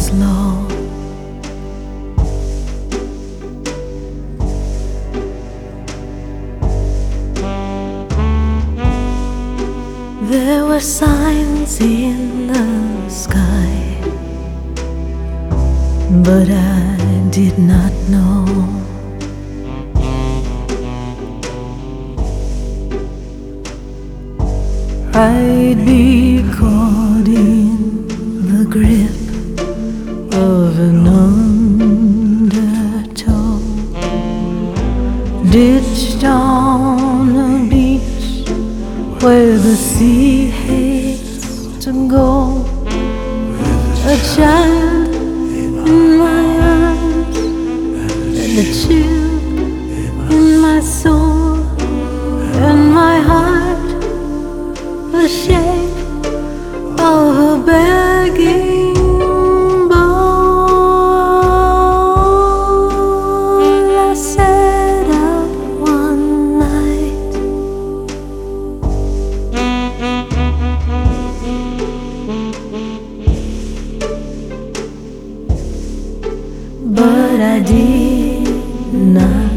slow. There were signs in the sky, but I did not know. I'd be caught in the grip of an undertow, ditched on a beach where the sea hates to go. A child in my arms and a chill in my soul, and my heart the shape of a begging bowl. I set out one night, but I did not